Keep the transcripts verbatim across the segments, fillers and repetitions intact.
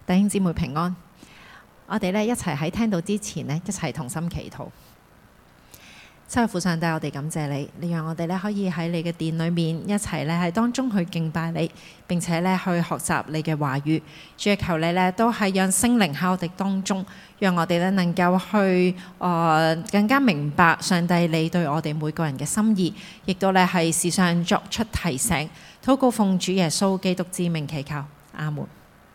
弟兄姊妹平安，我哋咧一齊喺聽到之前咧，一齊同心祈禱。七日父上帝，我哋感謝你，你讓我哋咧可以喺你嘅殿裏面一齊咧喺當中去敬拜你，並且咧去學習你嘅話語。主，求你咧都係讓聖靈喺我哋當中，讓我哋咧能夠去誒、呃、更加明白上帝你對我哋每個人嘅心意，亦都咧係時常作出提醒。禱告奉主耶穌基督之名祈求，阿門。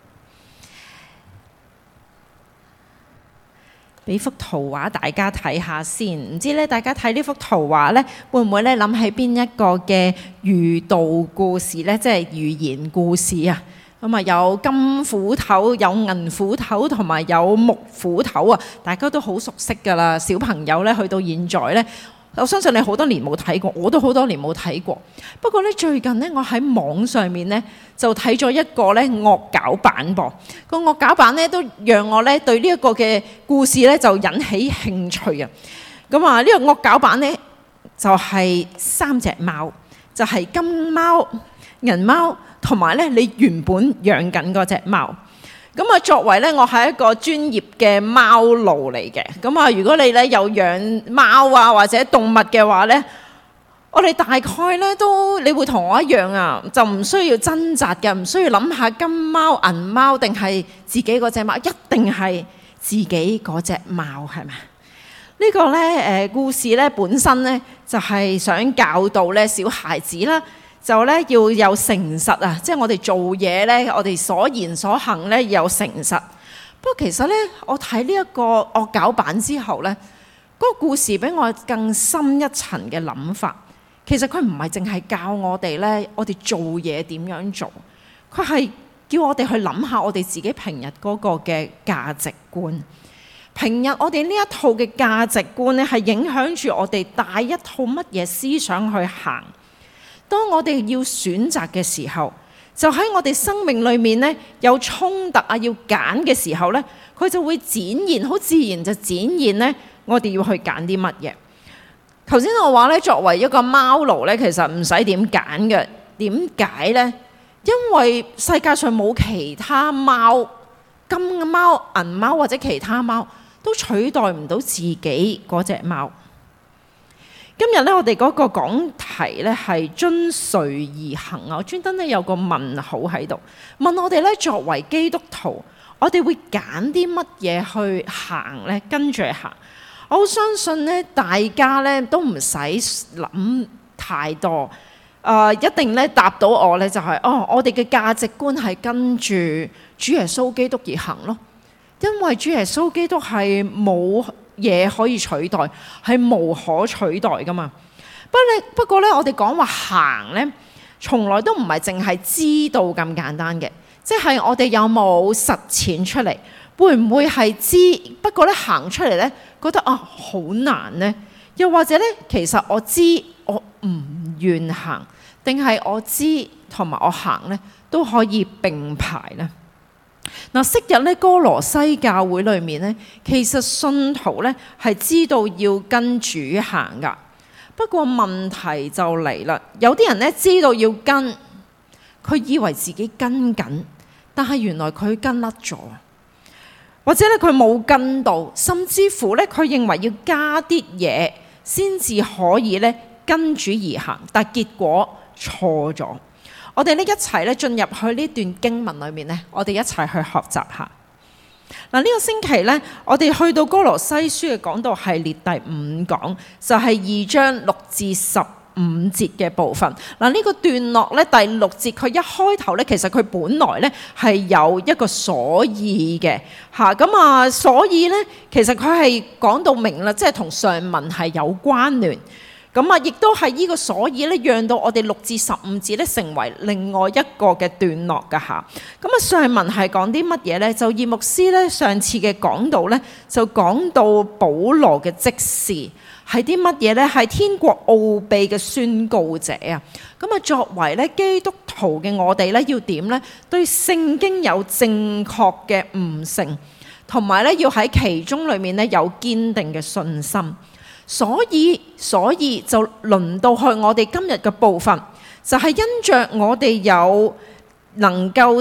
俾幅圖畫大家睇下先，唔知咧大家睇呢幅圖畫咧，會唔會咧諗起邊一個嘅寓道故事咧？即係寓言故事啊！咁啊有金斧頭、有銀斧頭同埋有木斧頭啊！大家都好熟悉㗎啦。小朋友咧去到現在咧，我相信你好多年冇睇過，我都好多年冇睇過。不過咧最近咧，我喺網上面咧就睇咗一個咧惡搞版噃。個惡搞版咧都讓我咧對呢一個嘅故事咧就引起興趣啊！咁啊呢個惡搞版咧就係三隻貓，就係金貓、銀貓同埋咧你原本養緊嗰隻貓。咁啊，作為咧，我係一個專業嘅貓奴嚟嘅。咁啊，如果你咧有養貓啊或者動物嘅話咧，我哋大概咧都你會同我一樣啊，就唔需要掙扎嘅，唔需要諗下金貓銀貓定係自己嗰隻貓，一定係自己嗰隻貓，係咪？呢個咧誒故事咧本身咧就係想教導咧小孩子啦。就咧要有誠實啊！即係我哋做嘢咧，我哋所言所行咧有誠實。不過其實咧，我睇呢一個惡搞版之後咧，嗰個故事俾我更深一層嘅諗法。其實佢唔係淨係教我哋咧，我哋做嘢點樣做，佢係叫我哋去諗下我哋自己平日嗰個嘅價值觀。平日我哋呢一套嘅價值觀咧，係影響住我哋帶一套乜嘢思想去行。當我哋要選擇嘅時候，就喺我哋生命裏面咧有衝突啊，要揀嘅時候咧，佢就會展現，好自然就展現咧，我哋要去揀啲乜嘢。頭先我話咧，作為一個貓奴咧，其實唔使點揀嘅。點解咧？因為世界上冇其他貓，金貓、銀貓或者其他貓都取代唔到自己嗰隻貓。今日咧，我哋嗰個講題咧係遵誰而行啊！我專登咧有個問號喺度，問我哋咧作為基督徒，我哋會揀啲乜嘢去行咧？跟住行，我好相信咧，大家咧都唔使諗太多，誒、呃，一定咧答到我咧就係、是、哦，我哋嘅價值觀係跟住主耶穌基督而行咯，因為主耶穌基督係冇嘢可以取代，係無可取代噶嘛。不過不過咧，我哋講話行咧，從來都唔係淨係知道咁簡單嘅，即係我哋有冇實踐出嚟，會唔會係知？不過咧行出嚟咧，覺得啊好難呢？又或者咧，其實我知我唔願行，定係我知同埋我行咧都可以並排咧？嗱，昔日咧哥羅西教會裏面咧，其實信徒咧係知道要跟主行噶。不過問題就嚟啦，有啲人咧知道要跟，佢以為自己跟緊，但係原來佢跟甩咗，或者咧佢冇跟到，甚至乎咧佢認為要加啲嘢先至可以咧跟主而行，但結果錯咗。我哋呢一齊咧進入去呢段經文裏面咧，我哋一齊去學習下。嗱，呢個星期咧，我哋去到哥羅西書嘅講道系列第五講，就係二章六至十五節嘅部分。嗱，呢個段落咧第六節，佢一開頭咧，其實佢本來咧係有一個所以嘅嚇，咁啊，所以咧其實佢係講到明啦，即係同上文係有關聯。咁啊，亦都係呢個所以咧，讓到我哋六至十五節咧成為另外一個嘅段落㗎嚇。咁啊，上文係講啲乜嘢咧？就葉牧師咧上次嘅講道咧，就講到保羅嘅職事係啲乜嘢咧？係天國奧秘嘅宣告者啊！咁啊，作為咧基督徒嘅我哋咧，要點咧？對聖經有正確嘅悟性，同埋咧要喺其中裏面咧有堅定嘅信心。所以，所以就輪到去我哋今日嘅部分，就係因着我哋有能夠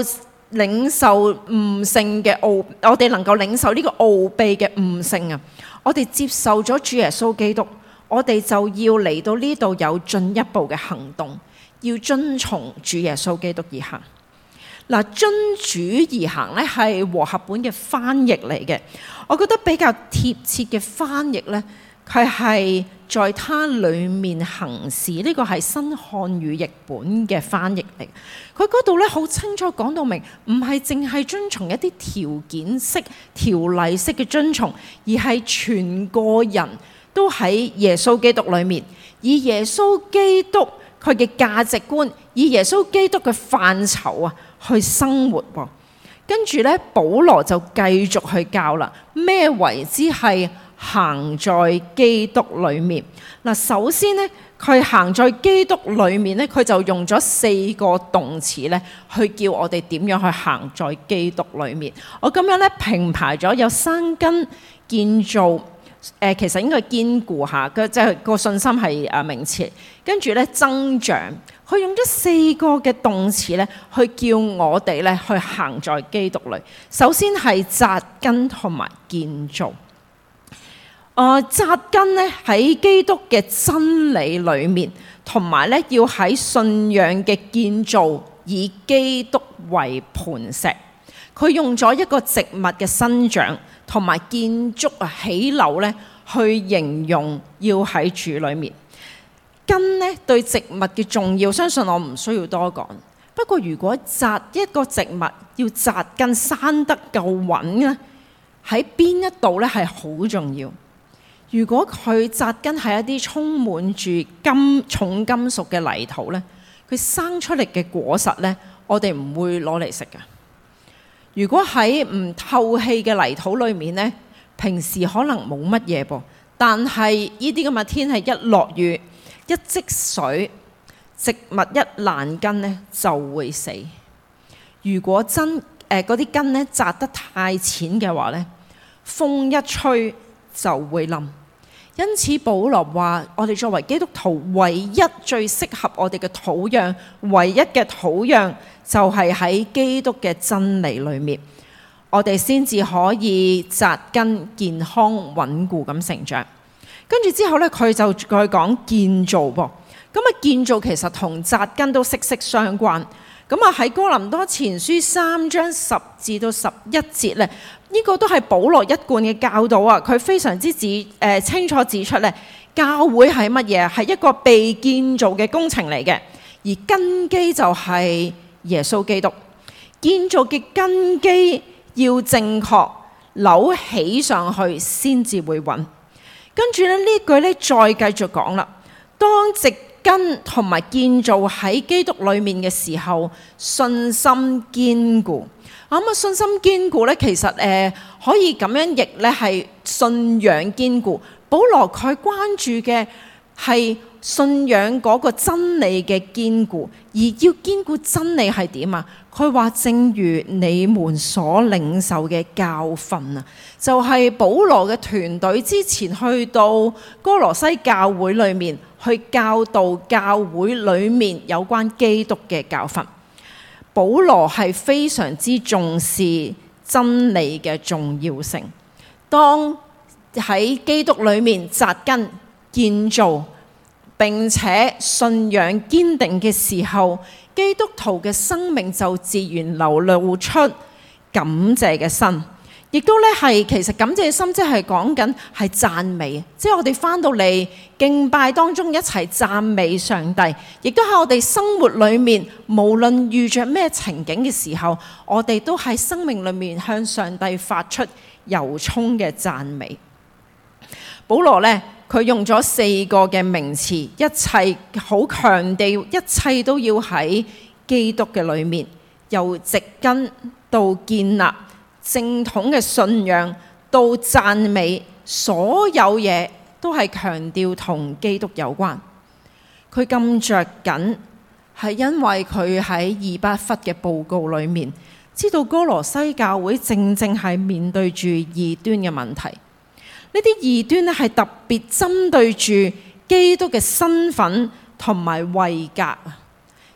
領受悟性嘅奧，我哋能夠領受呢個奧秘嘅悟性啊！我哋接受咗主耶穌基督，我哋就要嚟到呢度有進一步嘅行動，要遵從主耶穌基督而行。嗱，遵主而行咧係和合本嘅翻譯嚟嘅，我覺得比較貼切嘅翻譯咧，佢係在他裡面行事，呢個係新漢語譯本嘅翻譯嚟。佢嗰度咧好清楚講到明，唔係淨係遵從一啲條件式、條例式嘅遵從，而係全個人都喺耶穌基督裡面，以耶穌基督佢嘅價值觀，以耶穌基督嘅範疇啊去生活喎。跟住咧，保羅就繼續去教啦，咩為之係行在基督裡面？嗱，首先咧，佢行在基督裡面咧，佢就用咗四個動詞咧，去叫我哋點樣去行在基督裡面。我咁樣咧平排咗，有生根、建造，誒、呃、其實應該堅固下，佢即係個信心係誒名詞。跟住咧增長，佢用咗四個嘅動詞咧，去叫我哋咧去行在基督裡。首先係紮根同埋建造。誒紮根咧喺基督嘅真理裏面，同埋咧要喺信仰嘅建造，以基督為磐石。佢用咗一個植物嘅生長同埋建築啊起樓咧，去形容要喺主裏面。根咧對植物嘅重要，相信我唔需要多講。不過如果紮一個植物要紮根生得夠穩咧，喺邊一度咧係好重要。如果佢紮根喺一啲充滿住金重金屬嘅泥土咧，佢生出嚟嘅果實咧，我哋唔會攞嚟食㗎。如果喺唔透氣嘅泥土裏面咧，平時可能冇乜嘢噃，但係呢啲咁嘅天氣一落雨一積水，植物一爛根咧就會死。如果真誒嗰啲根咧紮得太淺嘅話咧，風一吹就會冧。因此保羅話，我哋作為基督徒，唯一最適合我哋嘅土壤，唯一嘅土壤就係喺基督嘅真理裏面，我哋先至可以紮根、健康、穩固咁成長。跟住之後咧，佢就再講建造噃。咁啊，建造其實同紮根都息息相關。咁啊，喺哥林多前書三章十至到十一節咧，呢個都係保羅一貫嘅教導啊！佢非常之指誒、呃、清楚指出咧，教會係乜嘢？係一個被建造嘅工程嚟嘅，而根基就係耶穌基督。建造嘅根基要正確，扭起上去先至會穩。跟住咧呢句咧再繼續講啦，當植根同埋建造喺基督裡面嘅時候，信心堅固。咁啊，信心堅固咧，其實誒、呃、可以咁樣譯咧，係信仰堅固。保羅佢關注嘅係信仰嗰個真理嘅堅固，而要堅固真理係點啊？佢話正如你們所領受嘅教訓啊，就係、是、保羅嘅團隊之前去到哥羅西教會裏面去教導教會裏面有關基督嘅教訓。保羅係非常之重視真理嘅重要性。當喺基督裏面紮根建造，並且信仰堅定嘅時候，基督徒嘅生命就自然流露出感謝嘅心，亦都咧係其實感謝嘅心，即係講緊係讚美，即係我哋翻到嚟敬拜當中一齊讚美上帝，亦都喺我哋生活裏面，無論遇着咩情景嘅時候，我哋都喺生命裏面向上帝發出由衷嘅讚美。保羅咧，佢用咗四個嘅名詞，一切好強調，一切都要喺基督嘅裏面，由植根到建立，正統嘅信仰到讚美，所有嘢都係強調同基督有關。佢咁着緊，係因為佢喺以巴弗嘅報告裏面，知道哥羅西教會正正係面對住異端嘅問題。呢啲異端咧係特別針對住基督嘅身份同埋位格，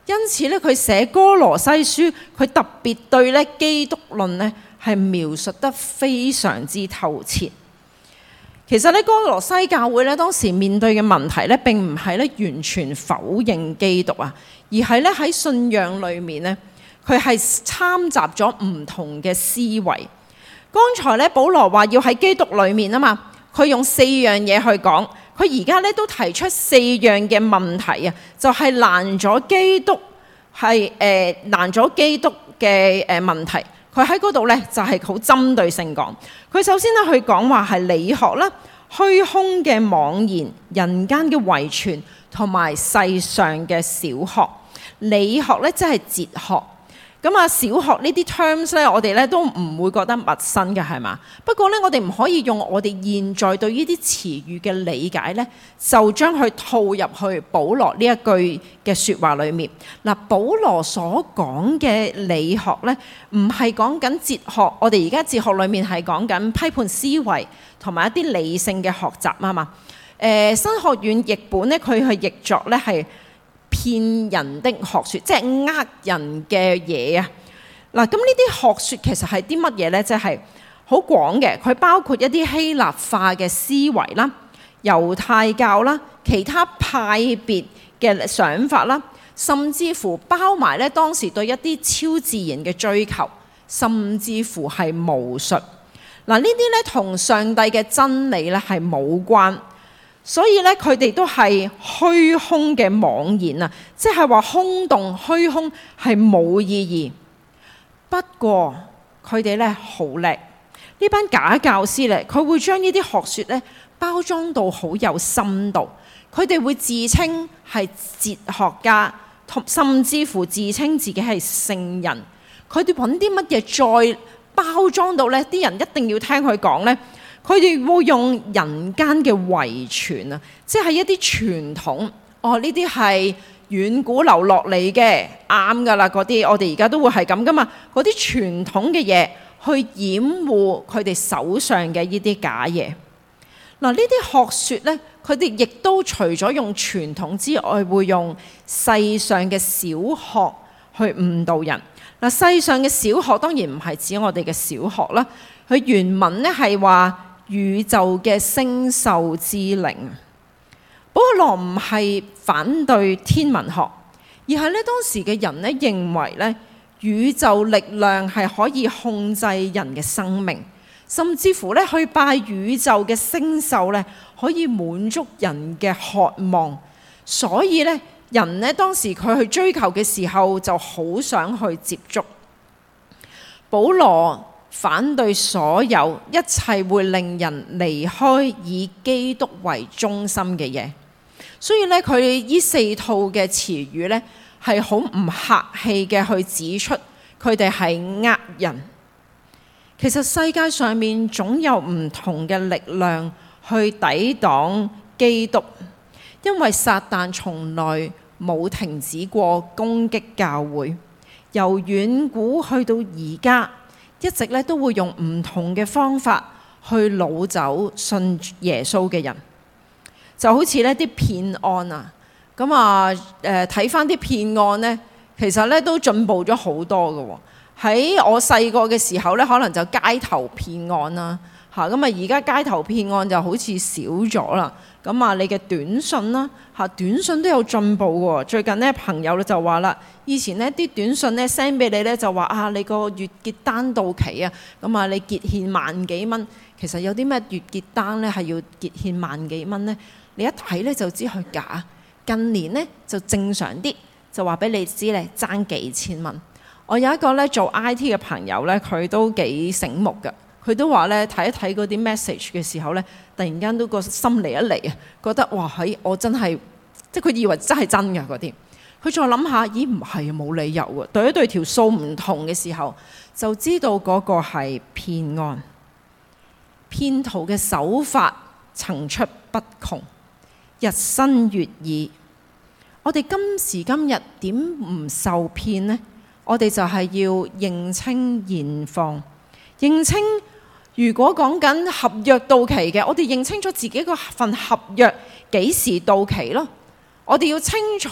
因此咧，佢寫哥羅西書，佢特別對咧基督論咧係描述得非常之透徹。其實咧，哥羅西教會咧當時面對嘅問題咧，並唔係咧完全否認基督啊，而係咧喺信仰裏面咧，佢係參雜咗唔同嘅思維。剛才咧，保羅話要喺基督裏面啊嘛，佢用四樣嘢去講。佢而家咧都提出四樣嘅問題啊，就係攔咗基督係誒攔咗基督嘅誒問題。佢喺嗰度咧就係好針對性講。佢首先咧去講話係理學啦、虛空嘅妄言、人間嘅遺傳同埋世上嘅小學。理學咧即係哲學。咁啊，小學呢啲 terms 咧，我哋咧都唔會覺得陌生嘅，係嘛？不過咧，我哋唔可以用我哋現在對呢啲詞語嘅理解咧，就將佢套入去保羅呢一句嘅説話裡面。嗱，保羅所講嘅理學咧，唔係講緊哲學。我哋而家哲學裡面係講緊批判思維同埋一啲理性嘅學習啊嘛。誒，新學院譯本咧，佢係譯作咧係騙人的學説，即係呃人嘅嘢啊！嗱，咁呢啲學説其實係啲乜嘢呢？即係好廣嘅，佢包括一啲希臘化嘅思維啦、猶太教啦、其他派別嘅想法啦，甚至乎包埋咧當時對一啲超自然嘅追求，甚至乎係巫術。嗱，呢啲咧同上帝嘅真理咧係冇關。所以咧，佢哋都係虛空嘅妄言啊，即係話空洞虛空係冇意義。不過佢哋咧好叻，呢班假教師咧，佢會將呢啲學説咧包裝到好有深度。佢哋會自稱係哲學家，同甚至乎自稱自己係聖人。佢哋揾啲乜嘢再包裝到咧，啲人一定要聽佢講咧。佢哋會用人間嘅遺傳啊，即係一啲傳統。哦，呢啲係遠古留落嚟嘅，啱噶啦。嗰啲我哋而家都會係咁噶嘛。嗰啲傳統嘅嘢去掩護佢哋手上嘅呢啲假嘢。嗱，呢啲學説咧，佢哋亦都除咗用傳統之外，會用世上嘅小學去誤導人。嗱，世上嘅小學當然唔係指我哋嘅小學啦。佢原文咧係話宇宙嘅星宿之靈。保羅唔係反對天文學，而係咧當時嘅人咧認為咧宇宙力量係可以控制人嘅生命，甚至乎咧去拜宇宙嘅星宿咧可以滿足人嘅渴望。所以咧人咧當時佢去追求嘅時候就好想去接觸。保羅反對所有一切會令人離開以基督為中心嘅嘢，所以咧佢呢四套嘅詞語咧係好唔客氣嘅去指出佢哋係呃人。其實世界上面總有唔同嘅力量去抵擋基督，因為撒旦從來冇停止過攻擊教會，由遠古去到而家。一直咧都會用唔同嘅方法去擄走信耶穌嘅人，就好似呢啲騙案啊，咁啊誒睇翻啲騙案呢，其實咧都進步咗好多嘅喎。喺我細個嘅時候咧，可能就街頭騙案啦嚇，咁啊而家街頭騙案就好似少咗啦。咁啊，你嘅短信啦嚇，短信都有進步喎。最近咧朋友就話啦，以前呢啲短信咧 send 俾你咧就話啊，你個月結單到期啊，咁啊你結欠萬幾蚊。其實有啲咩月結單咧係要結欠萬幾蚊咧？你一睇咧就知佢假。近年咧就正常啲，就話俾你知咧爭幾千蚊。我有一個咧做 I T 嘅朋友咧，佢都幾醒目㗎。佢都話咧睇一睇嗰啲 message 嘅時候咧，突然間都個心嚟一嚟啊，覺得哇喺我真係，即係佢以為真係真㗎嗰啲。佢再諗下，咦唔係冇理由喎，對一對條數唔同嘅時候，就知道嗰個係騙案。騙徒嘅手法層出不窮，日新月異。我哋今時今日點唔受騙呢？我哋就係要認清現況，認清。如果講緊合約到期嘅，我哋認清楚自己個份合約幾時到期咯。我哋要清楚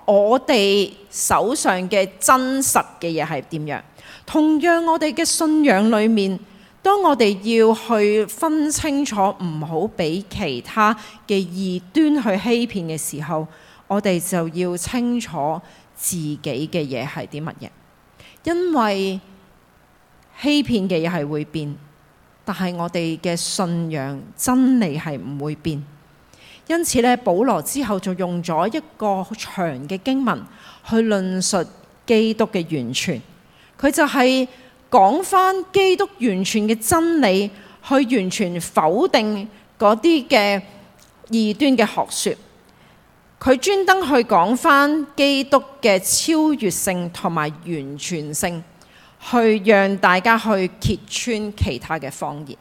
我哋手上嘅真實嘅嘢係點樣。同樣我哋嘅信仰裏面，當我哋要去分清楚，唔好俾其他嘅異端去欺騙嘅時候，我哋就要清楚自己嘅嘢係啲乜嘢。因為欺騙嘅嘢係會變，但係我哋嘅信仰真理係唔會變。因此咧，保羅之後就用咗一個長嘅經文去論述基督嘅完全。佢就係講返基督完全嘅真理，去完全否定嗰啲嘅異端嘅學說。佢專登去講返基督嘅超越性同埋完全性，去讓大家去揭穿其他嘅謊言。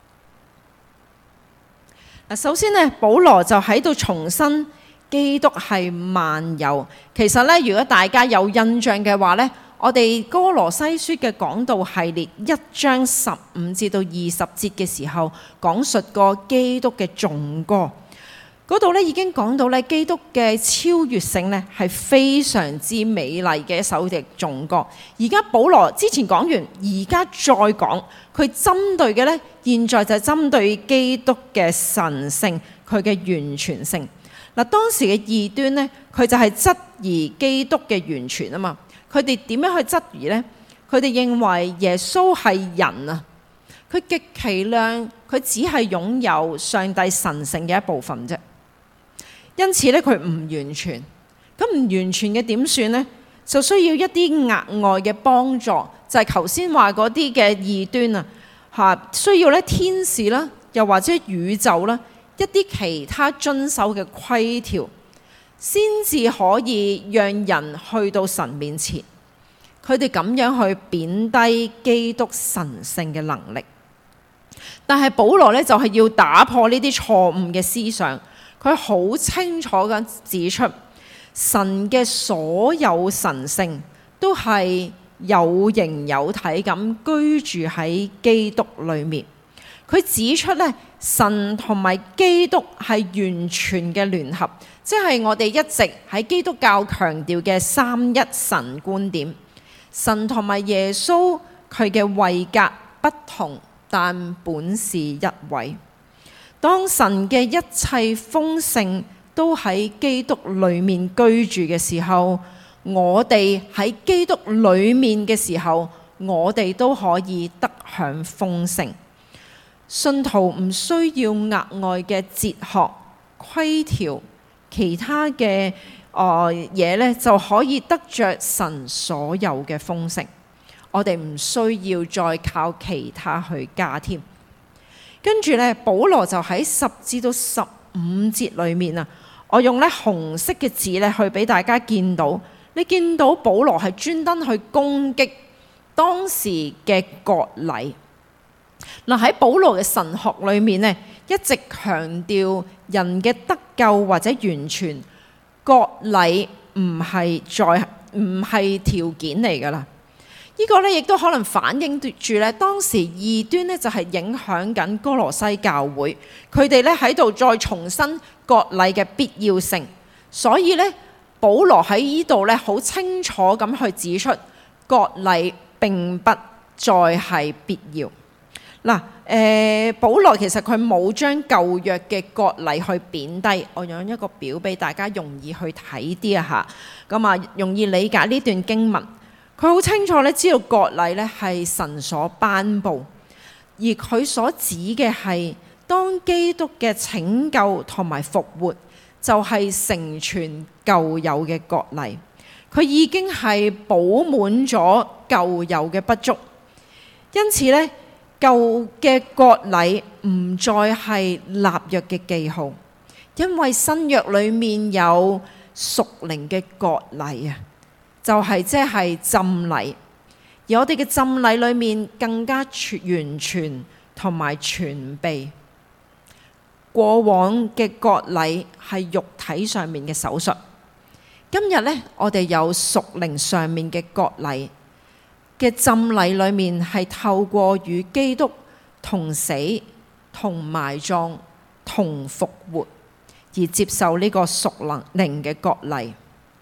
首先呢，保羅就喺度重申基督係萬有。其實呢，如果大家有印象嘅話呢，我哋歌羅西書嘅講道系列一章十五至到二十節嘅時候，講述過基督嘅頌歌。嗰度咧已經講到咧，基督嘅超越性咧係非常之美麗嘅一首嘅頌歌。而家保羅之前講完，而家再講，佢針對嘅咧，現在就係針對基督嘅神性，佢嘅完全性。嗱，當時嘅異端咧，佢就係質疑基督嘅完全啊嘛。佢哋點樣去質疑呢？佢哋認為耶穌係人啊，佢極其量，佢只係擁有上帝神性嘅一部分啫。因此咧，佢唔完全。咁唔完全嘅點算呢？就需要一啲額外嘅幫助，就係頭先話嗰啲嘅異端啊，嚇需要咧天使啦，又或者宇宙啦，一啲其他遵守嘅規條，先至可以讓人去到神面前。佢哋咁樣去貶低基督神性嘅能力。但係保羅咧就係要打破呢啲錯誤嘅思想。佢好清楚咁指出，神嘅所有神性都係有形有體咁居住喺基督裏面。佢指出咧，神同埋基督係完全嘅聯合，即係我哋一直喺基督教強調嘅三一神觀點。神同埋耶穌佢嘅位格不同，但本是一位。當神嘅一切豐盛都喺基督裏面居住嘅時候，我哋喺基督裏面嘅時候，我哋都可以得享豐盛。信徒唔需要額外嘅哲學規條，其他嘅誒嘢咧就可以得着神所有嘅豐盛。我哋唔需要再靠其他去加添。跟住咧，保羅就喺十至到十五節裏面啊，我用咧紅色嘅字咧去俾大家見到。你見到保羅係專登去攻擊當時嘅割禮。嗱，喺保羅嘅神學裏面呢，一直強調人嘅得救或者完全，割禮唔係再唔係條件嚟噶啦。呢個咧亦都可能反映住咧當時異端咧就係影響緊歌羅西教會，佢哋咧喺度再重申割禮嘅必要性。所以咧，保羅喺呢度咧好清楚咁去指出，割禮並不再係必要。嗱，誒，保羅其實佢冇將舊約嘅割禮去貶低。我用一個表俾大家容易去睇啲啊嚇，咁啊容易理解呢段經文。佢好清楚咧，知道割禮咧係神所頒布，而佢所指嘅係當基督嘅拯救同埋復活，就係成全舊有嘅割禮。佢已經係補滿咗舊有嘅不足，因此咧舊嘅割禮唔再係立約嘅記號，因為新約裡面有屬靈嘅割禮啊。就係即係浸禮，而我哋嘅浸禮裏面更加全完全同埋全備。過往嘅割禮係肉體上面嘅手術，今日呢，我哋有屬靈上面嘅割禮嘅浸禮裏面係透過與基督同死、同埋葬、同復活而接受呢個屬靈嘅割禮。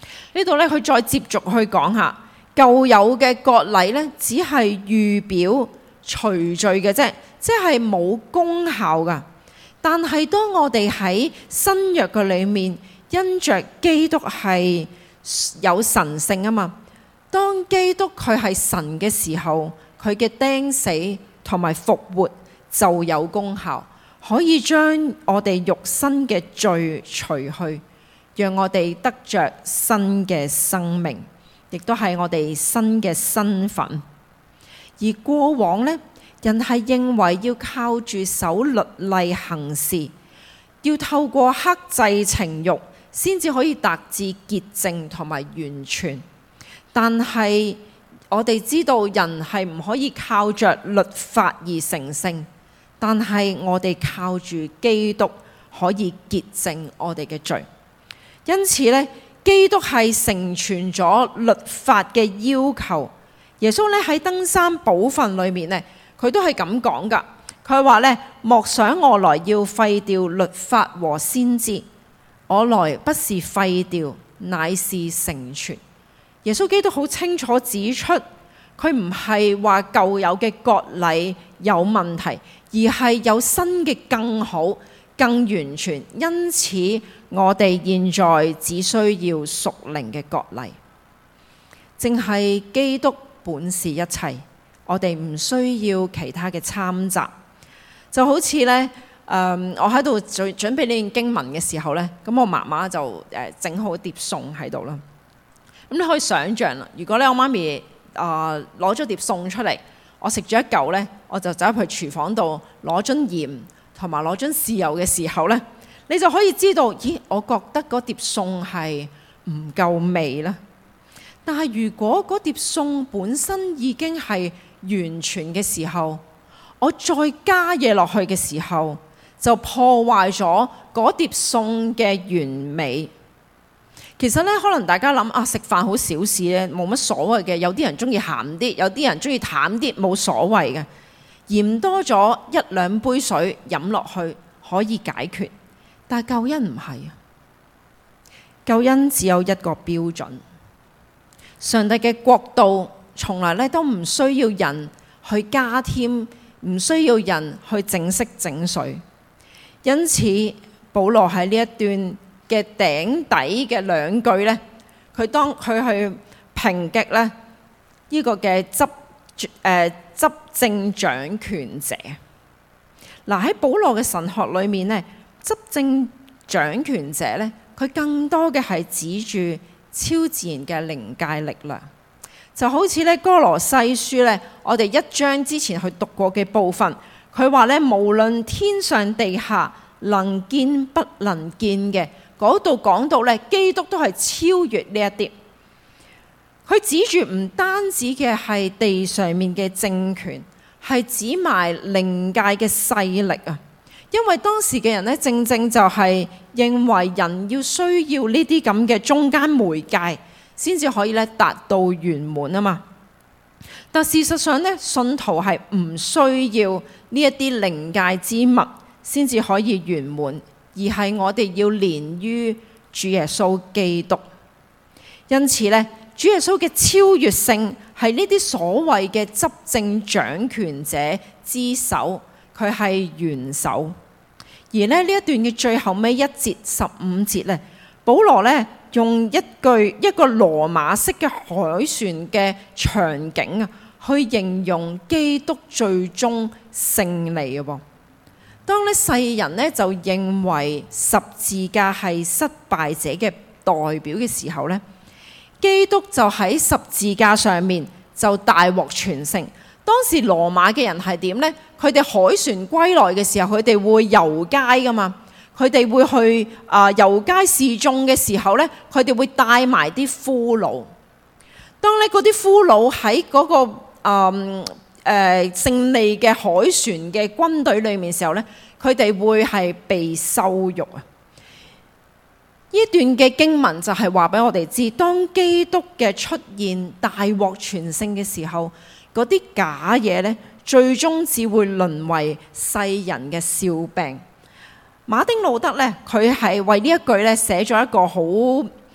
呢度咧，佢再接續去講下舊有嘅割禮咧，只係預表除罪嘅啫，即係冇功效噶。但係當我哋喺新約嘅裏面，因着基督係有神性啊嘛，當基督佢係神嘅時候，佢嘅釘死同埋復活就有功效，可以將我哋肉身嘅罪除去，讓我哋得着新嘅生命，亦都係我哋新嘅身份。而過往呢，人係認為要靠住守律例行事，要透過克制情慾先至可以達至潔淨同埋完全。但係我哋知道人係唔可以靠着律法而成聖，但係我哋靠住基督可以潔淨我哋嘅罪。因此咧，基督係成全咗律法嘅要求。耶穌咧喺登山寶訓裏面咧，佢都係咁講噶。佢話咧，莫想我來要廢掉律法和先知，我來不是廢掉，乃是成全。耶穌基督好清楚指出，佢唔係話舊有嘅割禮有問題，而係有新嘅更好、更完全。因此我哋現在只需要屬靈嘅割禮，正係基督本是一切，我哋唔需要其他嘅摻雜。就好似咧，誒，我喺度準準備呢段經文嘅時候咧，咁我媽媽就誒整好碟餸喺度啦。咁你可以想像啦，如果咧我媽咪啊攞咗碟餸出嚟，我食咗一嚿咧，我就走入去廚房度攞樽鹽同埋攞樽豉油嘅時候咧，你就可以知道，咦，我覺得嗰碟餸係唔夠味啦。但係如果嗰碟餸本身已經係完全嘅時候，我再加嘢落去嘅時候，就破壞咗嗰碟餸嘅完美。其實咧，可能大家諗啊，食飯好小事咧，冇乜所謂嘅。有啲人中意鹹啲，有啲人中意淡啲，冇所謂嘅。鹽多咗一兩杯水飲落去可以解決，但係救恩唔係啊。救恩只有一個標準，上帝嘅國度從來咧都唔需要人去加添，唔需要人去整色整水。因此保羅喺呢一段嘅頂底嘅兩句咧，佢當佢去抨擊咧呢個嘅執誒、呃、執政掌權者。嗱，喺保羅嘅神學裏面咧，執政掌權者咧，佢更多嘅係指住超自然嘅靈界力量。就好似咧哥羅西書咧，我哋一章之前去讀過嘅部分，佢話咧，無論天上地下，能見不能見嘅，嗰度講到咧，基督都係超越呢一啲。佢指住唔單止嘅係地上面嘅政權，係指埋靈界嘅勢力啊。因為當時嘅人咧，正正就係認為人要需要呢啲咁嘅中間媒介，先至可以咧達到圓滿啊嘛。但事實上咧，信徒係唔需要呢一啲靈界之物先至可以圓滿，而係我哋要連於主耶穌基督。因此咧，主耶穌嘅超越性係呢啲所謂嘅執政掌權者之首，佢係元首。而咧呢一段嘅最後尾一節十五節咧，保羅咧用一句一個羅馬式嘅海船嘅場景啊，去形容基督最終勝利嘅喎。當咧世人咧就認為十字架係失敗者嘅代表嘅時候咧，基督就喺十字架上面就大獲全勝。當時羅馬嘅人係點呢？佢哋海船歸來嘅時候，佢哋會遊街噶嘛，佢哋會去啊、呃、遊街示眾嘅時候咧，佢哋會帶埋啲俘虜。當咧嗰啲俘虜喺嗰個啊誒、呃、勝利嘅海船嘅軍隊裏面嘅時候咧，佢哋會係被羞辱啊！呢段嘅經文就係話俾我哋知，當基督嘅出現大獲全勝嘅時候，嗰啲假嘢咧，最終只會淪為世人嘅笑柄。馬丁路德咧，佢係為呢一句咧寫咗一個好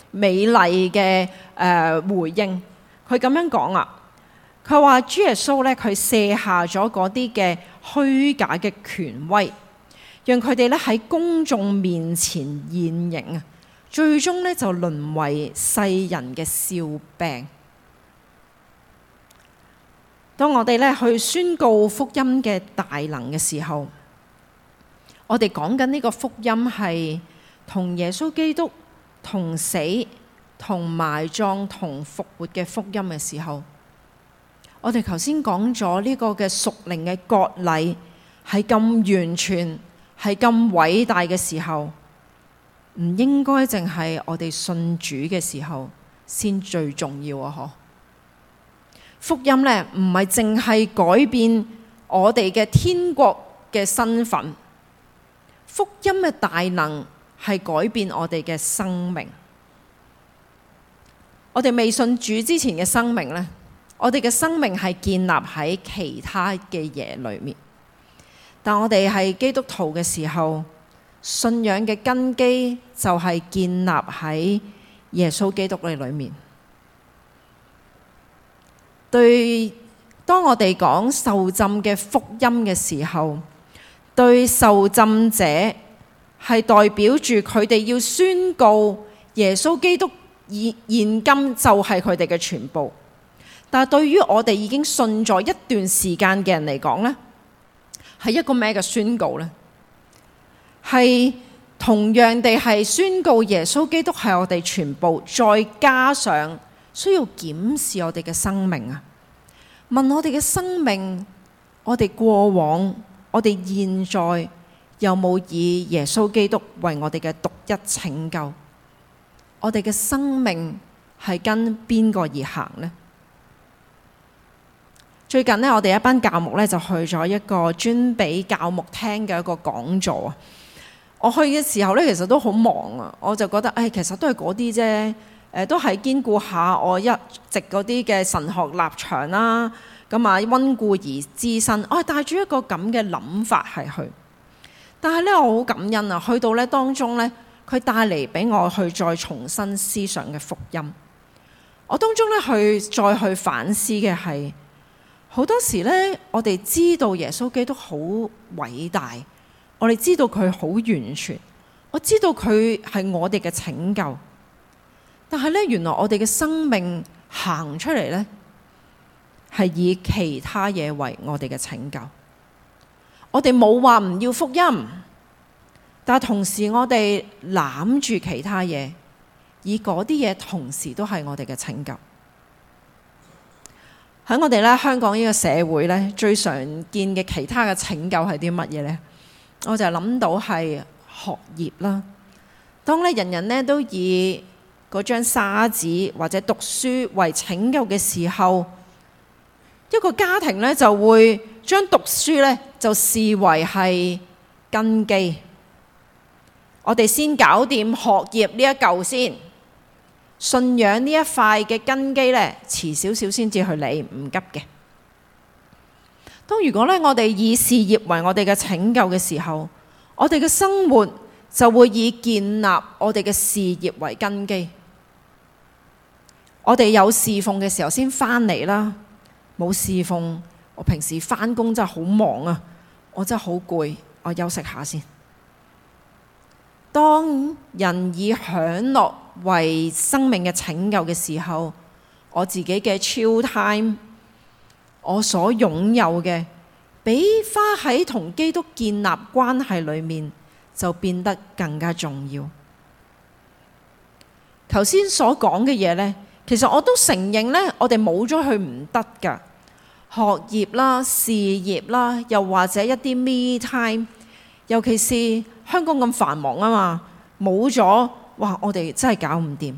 美麗嘅誒回應。佢咁樣講啊，佢話主耶穌咧，佢卸下咗嗰啲嘅虛假嘅權威，讓佢哋咧喺公眾面前現形啊，最終咧就淪為世人嘅笑柄。當我哋咧去宣告福音嘅大能嘅時候，我哋講緊呢個福音係同耶穌基督同死、同埋葬、同復活嘅福音嘅時候，我哋頭先講咗呢個嘅屬靈嘅割禮係咁完全、係咁偉大嘅時候，唔應該淨係我哋信主嘅時候先最重要啊！嗬，福音呢唔係淨係改變我哋嘅天國嘅身份，福音嘅大能係改變我哋嘅生命。我哋未信主之前嘅生命呢，我哋嘅生命係建立喺其他嘅嘢裏面。但我哋係基督徒嘅時候，信仰嘅根基就係建立喺耶穌基督嘅裏面。對，當我哋講受浸嘅福音嘅時候，對受浸者係代表住佢哋要宣告耶穌基督現現今就係佢哋嘅全部。但係對於我哋已經信咗一段時間嘅人嚟講呢，係一個咩嘅宣告呢？係同樣地係宣告耶穌基督係我哋全部，再加上需要檢視我哋嘅生命啊！問我哋嘅生命，我哋過往，我哋現在有冇以耶穌基督為我哋嘅獨一拯救？我哋嘅生命係跟邊個而行呢？最近呢，我哋一班教牧咧就去咗一個專俾教牧聽嘅一個講座啊！我去嘅時候咧，其實都好忙啊，我就覺得，誒、哎，其實都係嗰啲啫，誒，都係兼顧下我一直嗰啲嘅神學立場啦，咁啊，溫故而知新，我係帶住一個咁嘅諗法係去。但係咧，我好感恩啊，去到咧當中咧，佢帶嚟俾我去再重新思想嘅福音。我當中咧去再去反思嘅係，好多時咧，我哋知道耶穌基督好偉大，我哋知道佢好完全，我知道佢係我哋嘅拯救。但係咧，原來我哋嘅生命行出嚟咧，係以其他嘢為我哋嘅拯救。我哋冇話唔要福音，但係同時我哋攬住其他嘢，以嗰啲嘢同時都係我哋嘅拯救。喺我哋咧香港呢個社會咧，最常見嘅其他嘅拯救係啲乜嘢咧？我就諗到係學業啦。當咧人人咧都以嗰張沙紙或者讀書為拯救嘅時候，一個家庭咧就會將讀書咧就視為係根基。我哋先搞掂學業呢一嚿先。信仰呢一塊嘅根基咧，遲少少先至去理，唔急嘅。當如果咧我哋以事業為我哋嘅拯救嘅時候，我哋嘅生活就會以建立我哋嘅事業為根基。我哋有侍奉嘅時候先返嚟啦，冇侍奉，我平時返工真係好忙啊，我真係好攰，我休息下先。當人以享樂為生命嘅拯救嘅時候，我自己嘅 chill time， 我所擁有嘅，比花喺同基督建立關係裏面就變得更加重要。頭先所講嘅嘢呢，其實我都承認呢，我哋冇咗佢唔得㗎。學業啦、事業啦，又或者一啲 me time， 尤其是香港咁繁忙啊嘛，冇咗，哇！我哋真係搞唔掂。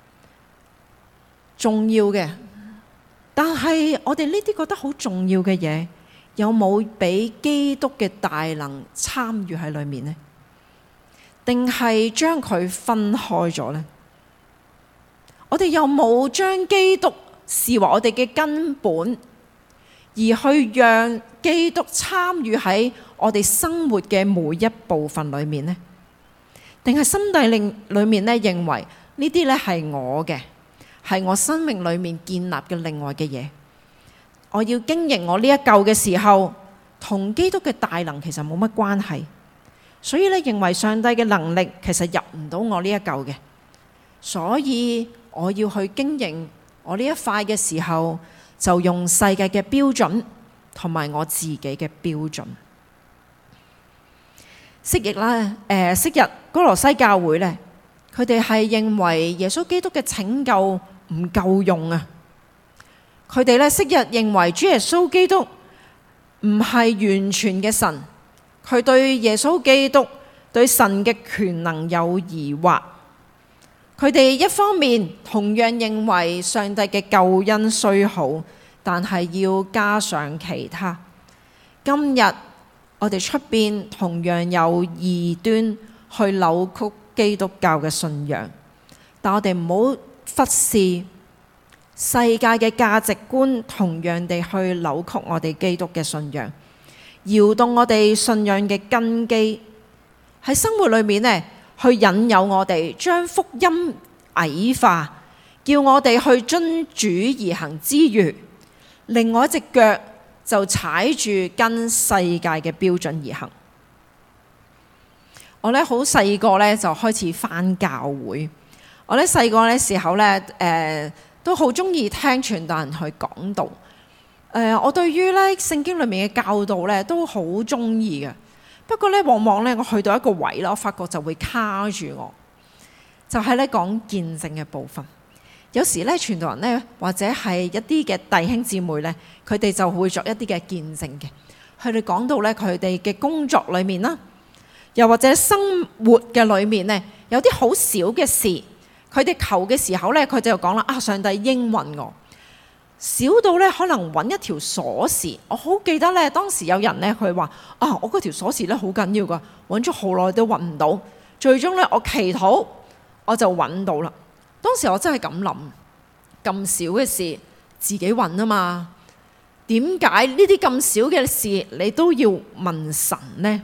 重要嘅，但係我哋呢啲覺得好重要嘅嘢，有冇俾基督嘅大能參與喺裏面呢？定係將佢分開咗呢？我哋有冇將基督視為我哋嘅根本，而去讓基督參與喺我哋生活嘅每一部分裏面呢？定係心底裏面咧認為呢啲咧係我嘅，係我生命裏面建立嘅另外嘅嘢。我要經營我呢一嚿嘅時候，同基督嘅大能其實冇乜關係，所以咧認為上帝嘅能力其實入唔到我呢一嚿嘅，所以我要去經營我呢一塊嘅時候，就用世界嘅標準同埋我自己嘅標準。昔日啦，誒昔日哥羅西教會咧，佢哋係認為耶穌基督嘅拯救唔夠用啊！佢哋咧昔日認為主耶穌基督唔係完全嘅神，佢對耶穌基督對神嘅權能有疑惑。佢哋一方面同樣認為上帝嘅救恩雖好，但係要加上其他。今日我哋出邊同樣有異端去扭曲基督教嘅信仰，但我哋唔好忽視世界嘅價值觀同樣地去扭曲我哋基督嘅信仰，搖動我哋信仰嘅根基。喺生活裏面呢，去引誘我哋將福音矮化，叫我哋去遵主而行之餘，另外一隻腳就踩住跟世界嘅標準而行。我咧好細個咧就開始返教會。我咧細個嘅時候咧，誒、呃、都好中意聽傳道人去講道。誒、呃，我對於咧聖經裏面嘅教導咧都好中意嘅。不過咧，往往咧我去到一個位啦，我發覺就會卡住我，就係咧講見證嘅部分。有時咧傳道人咧或者係一啲嘅弟兄姊妹咧，佢哋就會作一啲嘅見證嘅。佢哋講到咧佢哋嘅工作裏面啦，又或者生活嘅裏面咧，有啲好少嘅事，佢哋求嘅時候咧，佢就講啦：啊，上帝應允我。少到咧可能揾一條鎖匙。我好記得咧，當時有人咧佢話：啊，我嗰條鎖匙咧好緊要噶，揾咗好耐都揾唔到。最終咧我祈禱我就揾到啦。當時我真係咁諗，咁少嘅事自己揾啊嘛，點解呢啲咁少嘅事你都要問神呢？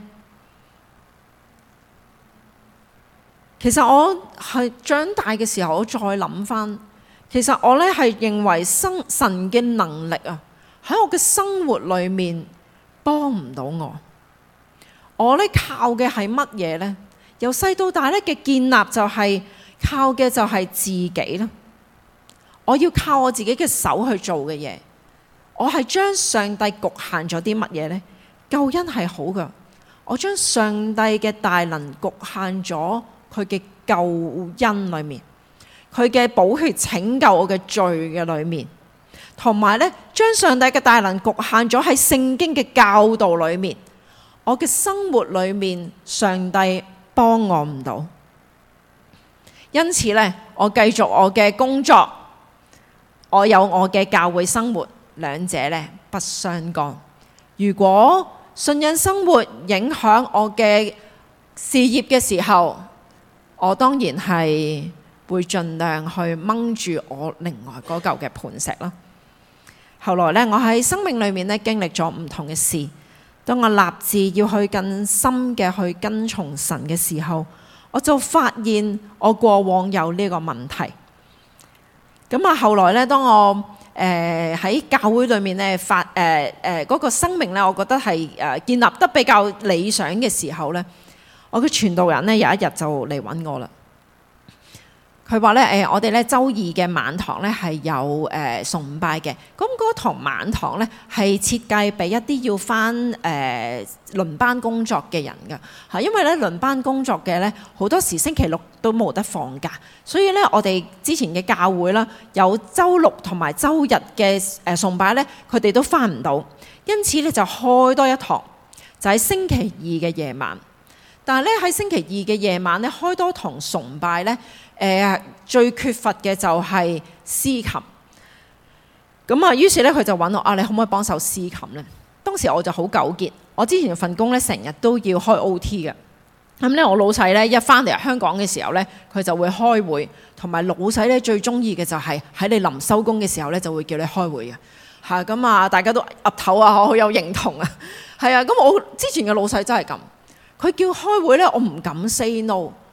其實我係長大嘅時候，我再諗翻，其實我咧係認為生神嘅能力啊，喺我嘅生活裏面幫唔到我。我咧靠嘅係乜嘢呢？由細到大咧嘅建立就係靠嘅就係自己啦。我要靠我自己嘅手去做嘅嘢，我係將上帝局限咗啲乜嘢呢？救恩係好噶，我將上帝嘅大能局限咗佢嘅救恩裏面，佢嘅寶血拯救我嘅罪嘅裏面，同埋咧將上帝嘅大能局限咗喺聖經嘅教導裏面。我嘅生活裏面，上帝幫我唔到，因此咧，我繼續我嘅工作，我有我嘅教會生活，兩者咧不相干。如果信仰生活影響我嘅事業嘅時候，我當然係會盡量去掹住我另外嗰嚿嘅磐石啦。後來咧，我喺生命裏面咧經歷咗唔同嘅事。當我立志要去更深嘅去跟從神嘅時候，我就發現我過往有呢個問題。咁啊，後來咧，當我誒喺、呃、教會裏面咧發誒誒嗰個生命咧，我覺得係誒、呃、建立得比較理想嘅時候咧，我嘅傳道人咧有一日就嚟揾我啦。佢話咧誒，我哋咧週二嘅晚堂咧係有誒、呃、崇拜嘅。咁嗰堂晚堂咧係設計俾一啲要返誒、呃、輪班工作嘅人㗎嚇，因為咧輪班工作嘅咧好多時星期六都冇得放假，所以咧我哋之前嘅教會啦，有週六同埋週日嘅誒崇拜咧，佢哋都返唔到，因此咧就開多一堂，就喺星期二嘅夜晚。但係咧喺星期二嘅夜晚咧開多堂崇拜咧。誒、呃、最缺乏嘅就係司琴，咁啊於是咧佢就揾我啊，你可唔可以幫手司琴咧？當時我就好糾結，我之前份工咧成日都要開 O T 嘅，咁咧我老細咧一翻嚟香港嘅時候咧，佢就會開會，同埋老細咧最中意嘅就係喺你臨收工嘅時候咧就會叫你開會嘅嚇，咁啊大家都岌頭啊，好有認同啊，係啊，咁我之前嘅老細真係咁，佢叫開會咧，我唔敢 say no。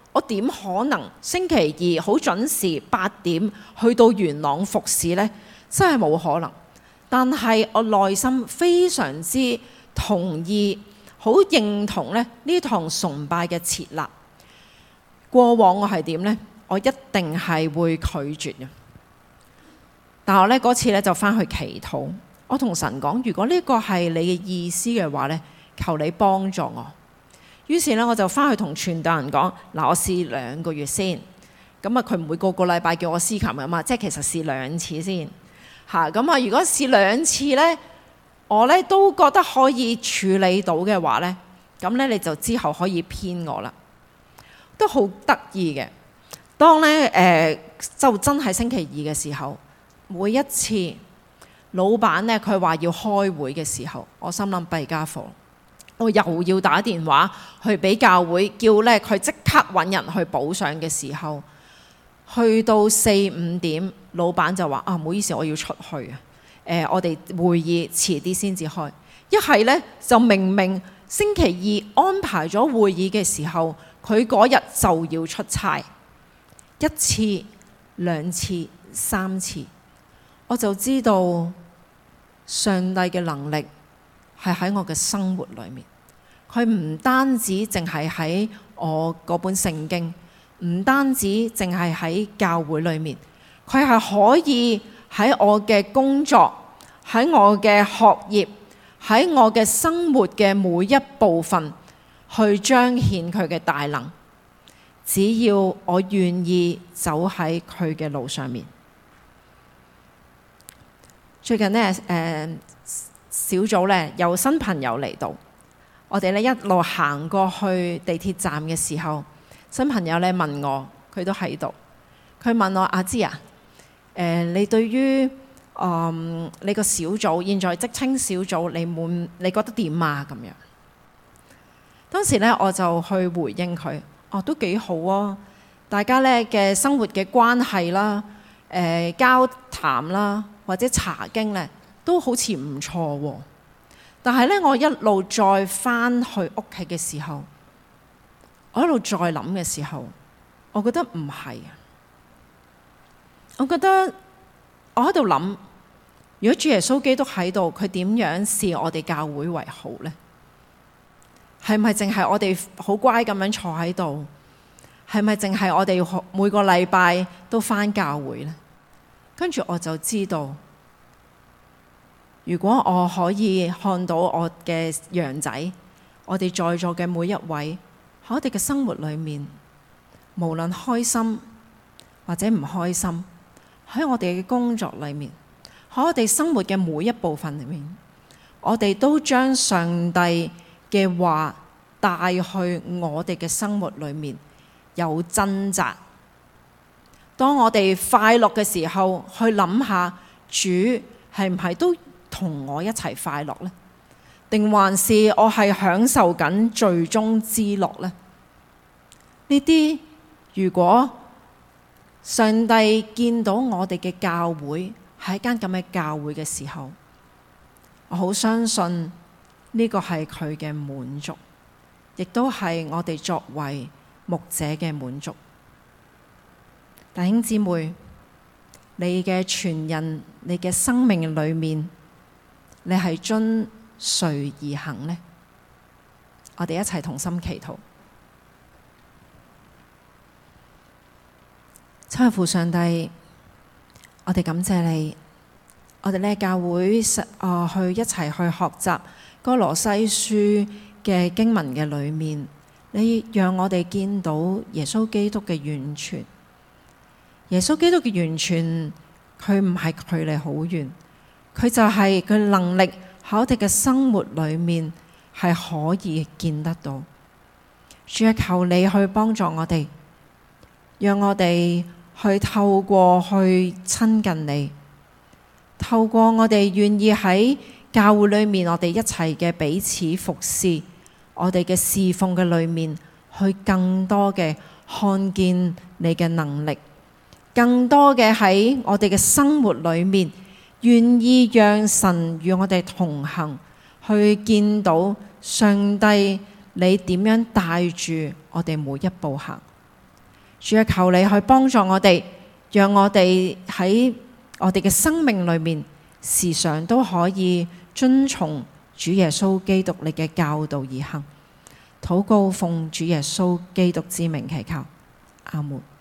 我點可能星期二好準時八點去到元朗服侍呢？真係冇可能。但係我內心非常之同意，好認同咧呢堂崇拜嘅設立。過往我係點呢？我一定係會拒絕嘅。但係我咧嗰次咧就翻去祈禱，我同神講：如果呢個係你嘅意思嘅話咧，求你幫助我。於是咧我就翻去同傳道人講：嗱，我試兩個月先。咁啊，佢唔會個個禮拜叫我司琴㗎嘛，即係其實試兩次先嚇。咁啊，如果試兩次咧，我咧都覺得可以處理到嘅話咧，咁咧你就之後可以編我啦。都好得意嘅。當咧誒、呃、就真係星期二嘅時候，每一次老闆咧佢話要開會嘅時候，我心諗弊家伙，我又要打電話去俾教會，叫咧佢即刻揾人去補上嘅時候，去到四五點，老闆就話：啊，唔好意思，我要出去啊！誒、呃，我哋會議遲啲先至開。一係咧就明明星期二安排咗會議嘅時候，佢嗰日就要出差，一次、兩次、三次，我就知道上帝嘅能力係喺我嘅生活裏面。佢唔單止淨係喺我嗰本聖經，唔單止淨係喺教會裏面，佢係可以喺我嘅工作、喺我嘅學業、喺我嘅生活嘅每一部分去彰顯佢嘅大能。只要我願意走喺佢嘅路上面。最近呢，誒、呃、小組呢有新朋友嚟到，我哋呢一路行過去地鐵站嘅時候，新朋友呢問我，佢都喺度，佢問我：阿芝啊，誒、呃、你對於嗯你個小組現在職稱小組，你滿你覺得點啊？咁樣，當時呢，我就去回應佢。哦，都幾好啊！大家咧嘅生活嘅關係啦、誒、呃、交談啦，或者查經咧，都好似唔錯喎。但係咧，我一路再翻去屋企嘅時候，我一路再諗嘅時候，我覺得唔係啊。我覺得我喺度諗，如果主耶穌基督喺度，佢點樣視我哋教會為好呢？係咪淨係我哋好乖咁樣坐喺度？係咪淨係我哋每個禮拜都返教會呢？跟住我就知道，如果我可以看到我嘅羊仔，我哋在座嘅每一位喺我哋嘅生活裏面，無論開心或者唔開心，喺我哋嘅工作裏面，喺我哋生活嘅每一部分裏面，我哋都將上帝嘅話帶去我哋嘅生活裏面，有掙扎。當我哋快樂嘅時候，去諗下主係唔係都同我一齊快樂呢？定還是我係享受緊罪中之樂呢？呢啲如果上帝見到我哋嘅教會係一間咁嘅教會嘅時候，我好相信呢個係佢嘅滿足，亦都係我哋作為牧者嘅滿足。弟兄姊妹，你嘅全人，你嘅生命裏面，你係遵誰而行呢？我哋一齊同心祈禱。親愛父上帝，我哋感謝你，我哋呢教會實啊去一齊去學習歌羅西書嘅經文嘅裏面，你讓我哋見到耶穌基督嘅完全。耶穌基督嘅完全，佢唔係距離好遠，佢就係佢能力喺我哋嘅生活裏面係可以見得到。主啊，求你去幫助我哋，讓我哋去透過去親近你，透過我哋願意喺教會裏面，我哋一齊嘅彼此服侍，我哋嘅侍奉嘅裏面，去更多嘅看見你嘅能力，更多嘅喺我哋嘅生活裏面，願意讓神與我哋同行，去見到上帝你點樣帶住我哋每一步行。 主啊，求你去幫助我哋，讓我哋喺我哋嘅生命裏面時常都可以遵從主耶穌基督你嘅教導而行。禱告奉主耶穌基督之名祈求，阿門。